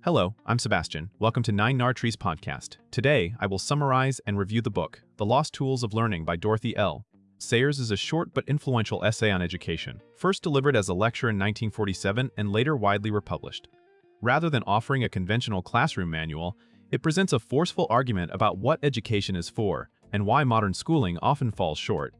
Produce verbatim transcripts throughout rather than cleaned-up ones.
Hello, I'm Sebastian. Welcome to Nine Nar Trees podcast. Today, I will summarize and review the book, The Lost Tools of Learning by Dorothy L. Sayers is a short but influential essay on education, first delivered as a lecture in nineteen forty-seven and later widely republished. Rather than offering a conventional classroom manual, it presents a forceful argument about what education is for and why modern schooling often falls short.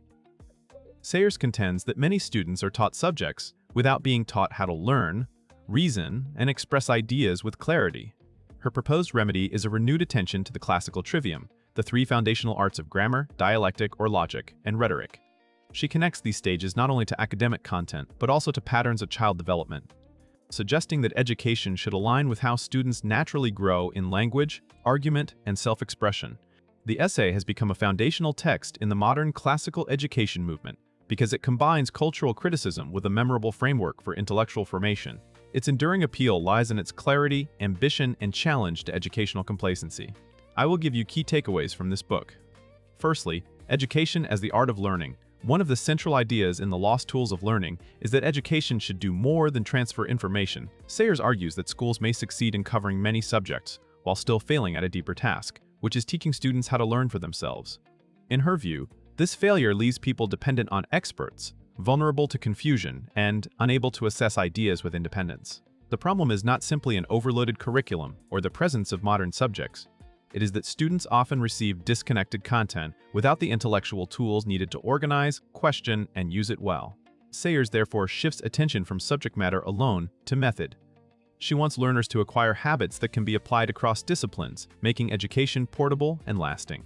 Sayers contends that many students are taught subjects without being taught how to learn, reason, and express ideas with clarity. Her proposed remedy is a renewed attention to the classical trivium, the three foundational arts of grammar, dialectic or logic, and rhetoric. She connects these stages not only to academic content, but also to patterns of child development, suggesting that education should align with how students naturally grow in language, argument, and self-expression. The essay has become a foundational text in the modern classical education movement because it combines cultural criticism with a memorable framework for intellectual formation. Its enduring appeal lies in its clarity, ambition, and challenge to educational complacency. I will give you key takeaways from this book. Firstly, education as the art of learning. One of the central ideas in The Lost Tools of Learning is that education should do more than transfer information. Sayers argues that schools may succeed in covering many subjects, while still failing at a deeper task, which is teaching students how to learn for themselves. In her view, this failure leaves people dependent on experts, vulnerable to confusion, and unable to assess ideas with independence. The problem is not simply an overloaded curriculum or the presence of modern subjects. It is that students often receive disconnected content without the intellectual tools needed to organize, question, and use it well. Sayers therefore shifts attention from subject matter alone to method. She wants learners to acquire habits that can be applied across disciplines, making education portable and lasting.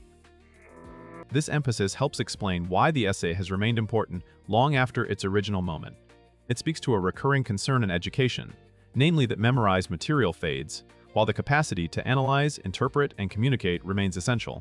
This emphasis helps explain why the essay has remained important long after its original moment. It speaks to a recurring concern in education, namely that memorized material fades, while the capacity to analyze, interpret, and communicate remains essential.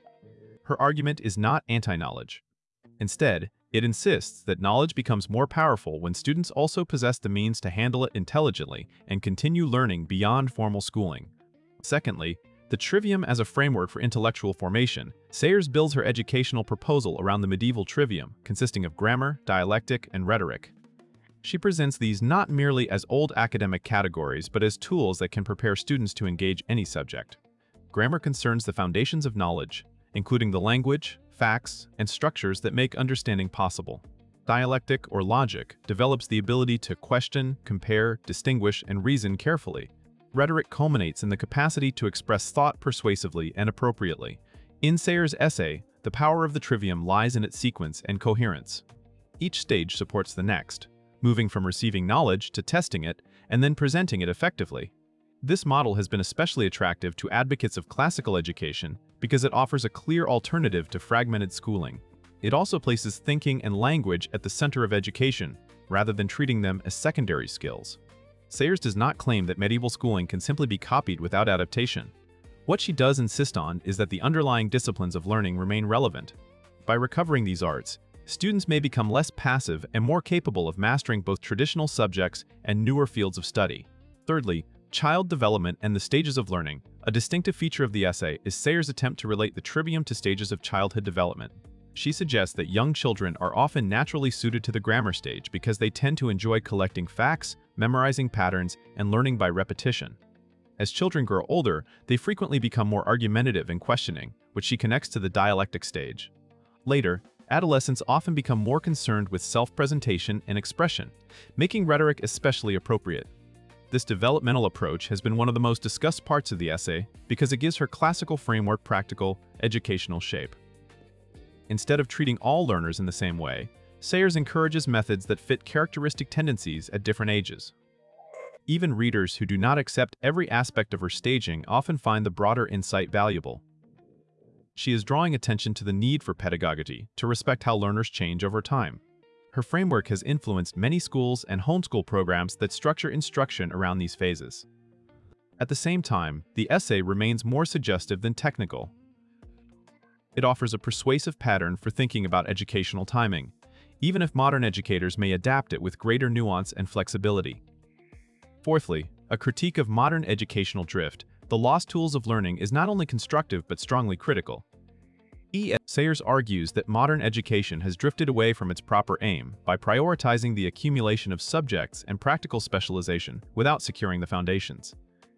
Her argument is not anti-knowledge. Instead, it insists that knowledge becomes more powerful when students also possess the means to handle it intelligently and continue learning beyond formal schooling. Secondly, the trivium as a framework for intellectual formation. Sayers builds her educational proposal around the medieval trivium, consisting of grammar, dialectic, and rhetoric. She presents these not merely as old academic categories, but as tools that can prepare students to engage any subject. Grammar concerns the foundations of knowledge, including the language, facts, and structures that make understanding possible. Dialectic or logic develops the ability to question, compare, distinguish, and reason carefully. Rhetoric culminates in the capacity to express thought persuasively and appropriately. In Sayers' essay, the power of the trivium lies in its sequence and coherence. Each stage supports the next, moving from receiving knowledge to testing it and then presenting it effectively. This model has been especially attractive to advocates of classical education because it offers a clear alternative to fragmented schooling. It also places thinking and language at the center of education, rather than treating them as secondary skills. Sayers does not claim that medieval schooling can simply be copied without adaptation. What she does insist on is that the underlying disciplines of learning remain relevant. By recovering these arts, students may become less passive and more capable of mastering both traditional subjects and newer fields of study. Thirdly, child development and the stages of learning. A distinctive feature of the essay is Sayers' attempt to relate the trivium to stages of childhood development. She suggests that young children are often naturally suited to the grammar stage because they tend to enjoy collecting facts, memorizing patterns, and learning by repetition. As children grow older, they frequently become more argumentative and questioning, which she connects to the dialectic stage. Later, adolescents often become more concerned with self-presentation and expression, making rhetoric especially appropriate. This developmental approach has been one of the most discussed parts of the essay because it gives her classical framework practical, educational shape. Instead of treating all learners in the same way, Sayers encourages methods that fit characteristic tendencies at different ages. Even readers who do not accept every aspect of her staging often find the broader insight valuable. She is drawing attention to the need for pedagogy to respect how learners change over time. Her framework has influenced many schools and homeschool programs that structure instruction around these phases. At the same time, the essay remains more suggestive than technical. It offers a persuasive pattern for thinking about educational timing, even if modern educators may adapt it with greater nuance and flexibility. Fourthly, a critique of modern educational drift. The Lost Tools of Learning is not only constructive but strongly critical. E. Sayers argues that modern education has drifted away from its proper aim by prioritizing the accumulation of subjects and practical specialization without securing the foundations.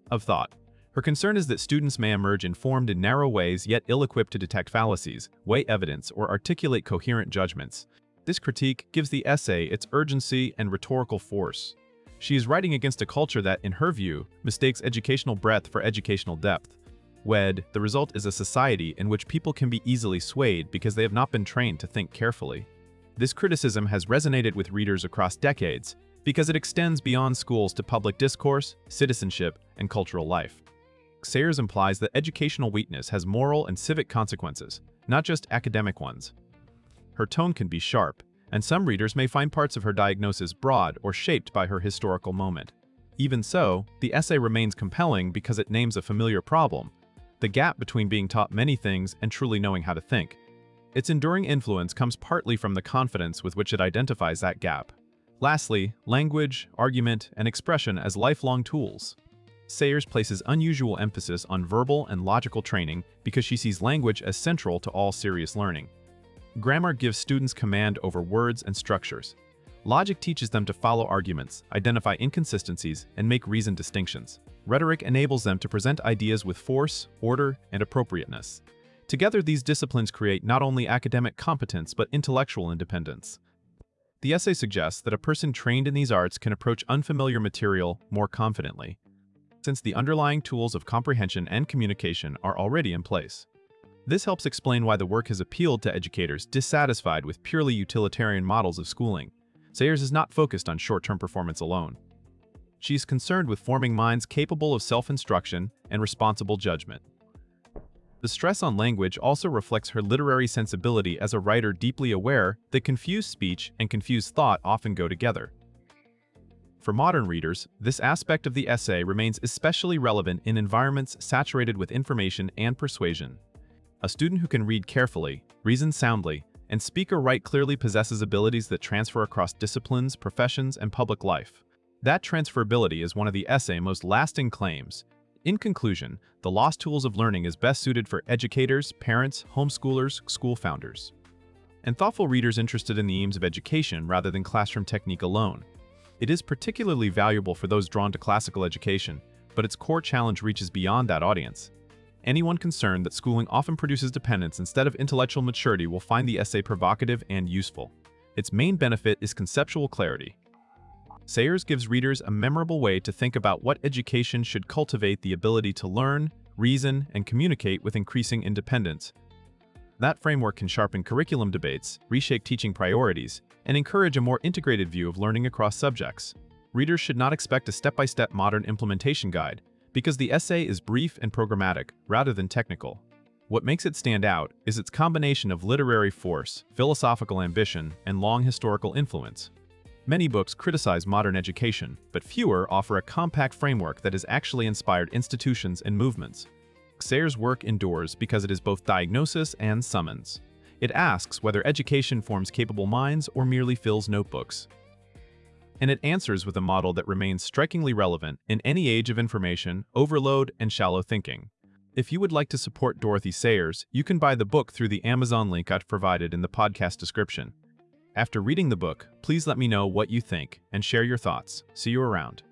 of thought. Her concern is that students may emerge informed in narrow ways yet ill-equipped to detect fallacies, weigh evidence, or articulate coherent judgments. This critique gives the essay its urgency and rhetorical force. She is writing against a culture that, in her view, mistakes educational breadth for educational depth. W E D, the result is a society in which people can be easily swayed because they have not been trained to think carefully. This criticism has resonated with readers across decades because it extends beyond schools to public discourse, citizenship, and cultural life. Sayers implies that educational weakness has moral and civic consequences, not just academic ones. Her tone can be sharp, and some readers may find parts of her diagnosis broad or shaped by her historical moment. Even so, the essay remains compelling because it names a familiar problem: the gap between being taught many things and truly knowing how to think. Its enduring influence comes partly from the confidence with which it identifies that gap. Lastly, language, argument, and expression as lifelong tools. Sayers places unusual emphasis on verbal and logical training because she sees language as central to all serious learning. Grammar gives students command over words and structures. Logic teaches them to follow arguments, identify inconsistencies, and make reasoned distinctions. Rhetoric enables them to present ideas with force, order, and appropriateness. Together, these disciplines create not only academic competence but intellectual independence. The essay suggests that a person trained in these arts can approach unfamiliar material more confidently, since the underlying tools of comprehension and communication are already in place. This helps explain why the work has appealed to educators dissatisfied with purely utilitarian models of schooling. Sayers is not focused on short-term performance alone. She is concerned with forming minds capable of self-instruction and responsible judgment. The stress on language also reflects her literary sensibility as a writer deeply aware that confused speech and confused thought often go together. For modern readers, this aspect of the essay remains especially relevant in environments saturated with information and persuasion. A student who can read carefully, reason soundly, and speak or write clearly possesses abilities that transfer across disciplines, professions, and public life. That transferability is one of the essay's most lasting claims. In conclusion, The Lost Tools of Learning is best suited for educators, parents, homeschoolers, school founders, and thoughtful readers interested in the aims of education rather than classroom technique alone. It is particularly valuable for those drawn to classical education, but its core challenge reaches beyond that audience. Anyone concerned that schooling often produces dependence instead of intellectual maturity will find the essay provocative and useful. Its main benefit is conceptual clarity. Sayers gives readers a memorable way to think about what education should cultivate: the ability to learn, reason, and communicate with increasing independence. That framework can sharpen curriculum debates, reshape teaching priorities, and encourage a more integrated view of learning across subjects. Readers should not expect a step-by-step modern implementation guide, because the essay is brief and programmatic rather than technical. What makes it stand out is its combination of literary force, philosophical ambition, and long historical influence. Many books criticize modern education, but fewer offer a compact framework that has actually inspired institutions and movements. Sayers' work endures because it is both diagnosis and summons. It asks whether education forms capable minds or merely fills notebooks. And it answers with a model that remains strikingly relevant in any age of information, overload, and shallow thinking. If you would like to support Dorothy Sayers, you can buy the book through the Amazon link I've provided in the podcast description. After reading the book, please let me know what you think and share your thoughts. See you around.